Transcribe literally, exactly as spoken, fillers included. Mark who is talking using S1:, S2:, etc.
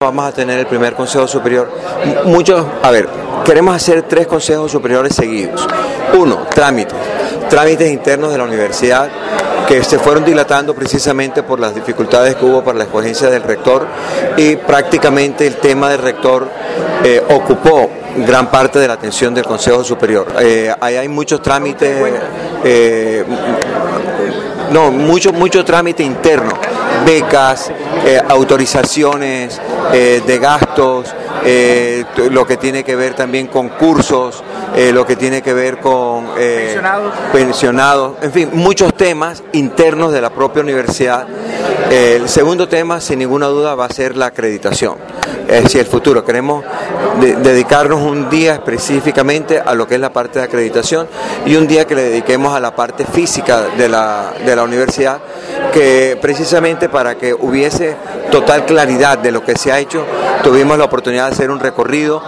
S1: Vamos a tener el primer Consejo Superior. Muchos, a ver, queremos hacer tres consejos superiores seguidos. Uno, trámites. Trámites internos de la universidad que se fueron dilatando precisamente por las dificultades que hubo para la escogencia del rector, y prácticamente el tema del rector eh, ocupó gran parte de la atención del Consejo Superior. Eh, ahí hay muchos trámites, eh, no, mucho, mucho trámite interno, becas, eh, autorizaciones eh, de gastos, eh, lo que tiene que ver también con cursos, eh, lo que tiene que ver con eh, pensionados. pensionados, en fin, muchos temas internos de la propia universidad. Eh, el segundo tema, sin ninguna duda, va a ser la acreditación, es decir, el futuro. Queremos de, dedicarnos un día específicamente a lo que es la parte de acreditación y un día que le dediquemos a la parte física de la, de la universidad, que precisamente para que hubiese total claridad de lo que se ha hecho, tuvimos la oportunidad de hacer un recorrido